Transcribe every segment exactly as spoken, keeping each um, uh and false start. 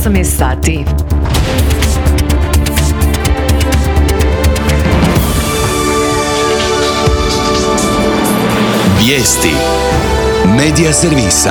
osam je sati. Vijesti Medija servisa.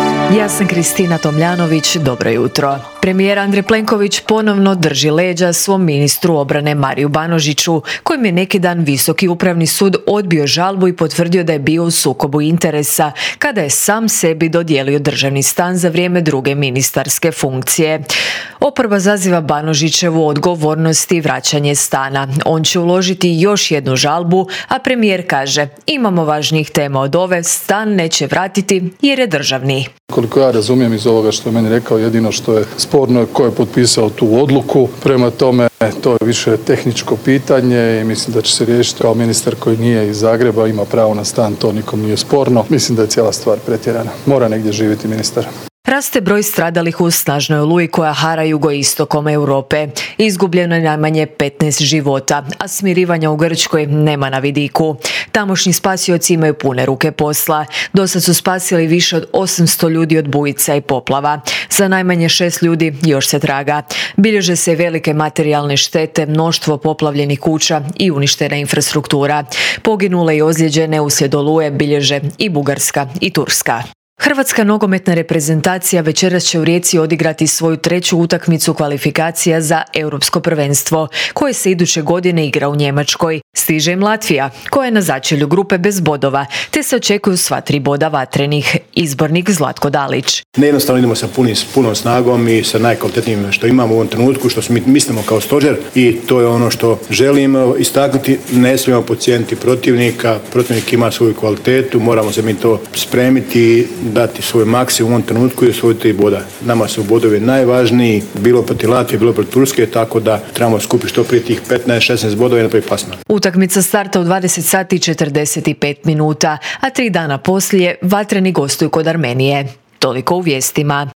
Ja sam Kristina Tomljanović, dobro jutro. Premijer Andrej Plenković ponovno drži leđa svom ministru obrane Mariju Banožiću, kojem je neki dan Visoki upravni sud odbio žalbu i potvrdio da je bio u sukobu interesa kada je sam sebi dodijelio državni stan za vrijeme druge ministarske funkcije. Oporba zaziva Banožićevu odgovornost i vraćanje stana. On će uložiti još jednu žalbu, a premijer kaže: imamo važnijih tema od ove, stan neće vratiti jer je državni. Koliko ja razumijem iz ovoga što je meni rekao, jedino što je sporno je ko je potpisao tu odluku. Prema tome, to je više tehničko pitanje i mislim da će se riješiti. Kao ministar koji nije iz Zagreba, ima pravo na stan, to nikom nije sporno. Mislim da je cijela stvar pretjerana. Mora negdje živjeti ministar. Raste broj stradalih u snažnoj oluji koja hara jugoistokom Europe. Izgubljeno je najmanje petnaest života, a smirivanja u Grčkoj nema na vidiku. Tamošnji spasioci imaju pune ruke posla. Dosad su spasili više od osamsto ljudi od bujica i poplava. Za najmanje šest ljudi još se traga. Bilježe se velike materijalne štete, mnoštvo poplavljenih kuća i uništena infrastruktura. Poginule i ozlijeđene uslijed oluje bilježe i Bugarska i Turska. Hrvatska nogometna reprezentacija večeras će u Rijeci odigrati svoju treću utakmicu kvalifikacija za Europsko prvenstvo, koje se iduće godine igra u Njemačkoj. Stiže im Latvija, koja je na začelju grupe bez bodova, te se očekuju sva tri boda Vatrenih. Izbornik Zlatko Dalić. Nejednostavno idemo sa punim, punom snagom i sa najkvalitetnijim što imamo u ovom trenutku, što mi mislimo kao stožer, i to je ono što želimo istaknuti. Ne smijemo podcijeniti protivnika, protivnik ima svoju kvalitetu, moramo se mi to spremiti, dati svoj maksimum u ovom trenutku i osvojiti tri boda. Nama su bodovi najvažniji, bilo protiv Latvije, bilo protiv Turske, tako da trebamo skupiti što prije tih petnaest šesnaest bodova i napraviti plasman. Utakmica starta u dvadeset sati i četrdeset pet minuta, a tri dana poslije Vatreni gostuju kod Armenije. Toliko u vijestima.